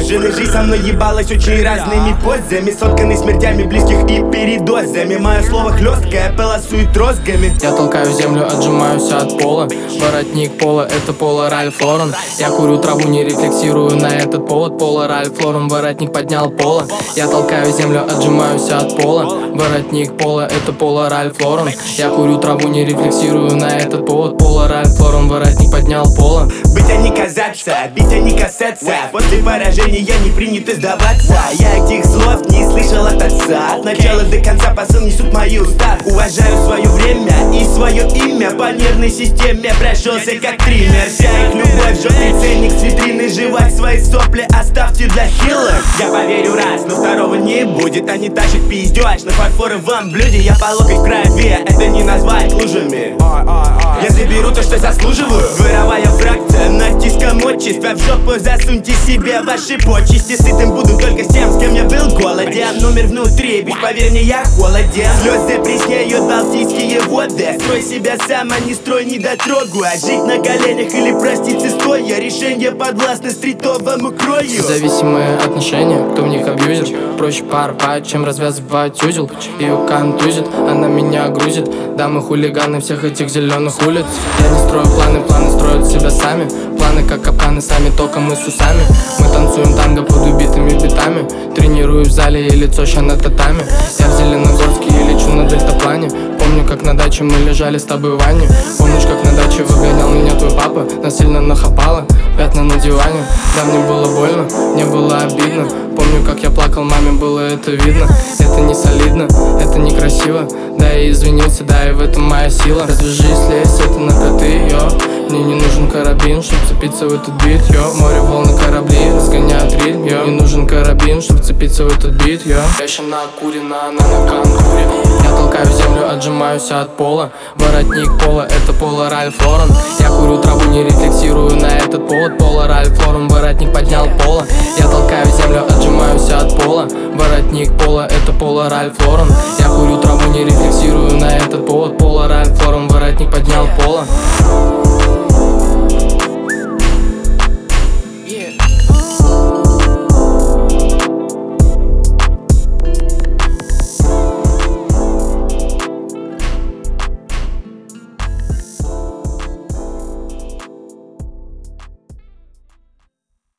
заряженный. Жизнь со мной ебалась очень разными позами, сотканный смертями близких и передозами. Мое слово хлесткое полосует розгами. Я толкаю землю, отжимаюсь от пола. Воротник пола, это пола Ральф Лорен. Я курю траву, не рефлексирую на этот повод. Пола Ральф Лорен, воротник поднял пола. Я толкаю землю, отжимаюсь от пола. Воротник пола, это пола Ральф Лорен. Я курю траву, не рефлексирую на этот повод. Пола Ральф Лорен, воротник поднял пола. Быть, а не казаться, бить, а не касаться. После поражения не принято сдаваться. Я этих слов не слышал от отца. От начала до конца посыл несут мои уста. Уважаю свое время и свое имя. По нервной системе прошелся как триммер. Вся их любовь, желтый ценник с витрины. Жевать свои сопли оставьте для хилых. Я поверю раз, но второго не будет. Они тащат пиздёж на фарфоровом блюде. Я по локоть в крови, это не назвать лужами. Я заберу то, что заслуживаю. Дворовая фракция, натиском отчества. В жопу засуньте себе ваши почести. Сытым буду только с тем, с кем я был голоден. Номер внутри, ведь поверь мне, я холоден. Слезы преснеют балтийские воды. Строй себя сам, а не строй недотрогу. А жить на коленях или проститься стоя. Решение подвластно стритовому крою. Зависимые отношения, кто в них абьюзер. Проще порвать, чем развязывать узел. Ее контузит, она меня грузит. Дамы хулиганы всех этих зеленых улиц. Я не строю планы, планы строят себя сами. Планы как капканы, сами только мы с усами. Мы танцуем танго под убитыми битами. Тренирую в зале и лицо ща на татами. Я в Зеленогорске и лечу на дельтаплане. Помню, как на даче мы лежали с тобой в ванне. Помнишь, как на даче выгонял меня твой папа? Насильно нахапало, пятна на диване. Да, мне было больно, мне было обидно. Помню, как я плакал, маме было это видно. Это не солидно, это некрасиво. Да, я извинился, да, и в этом моя сила. Развяжись, слезь, это наркоты, йо. Мне не нужен карабин, чтоб цепиться в этот бит, йо. Море, волны, корабли разгоняют ритм, йо. Не нужен карабин, чтоб цепиться в этот бит, йо. Я еще накурена, она на конкуре. Я толкаю землю, отжимаюсь от пола. Воротник пола, это пола Ральф Лорен. Я курю траву, не рефлексирую на этот повод. Пола Ральф Лорен, воротник поднял пола. Я толкаю землю, отжимаюсь от пола. Воротник пола, это пола Ральф Лорен. Я курю траву, не рефлексирую на этот повод. Пола Ральф Лорен, воротник поднял пола.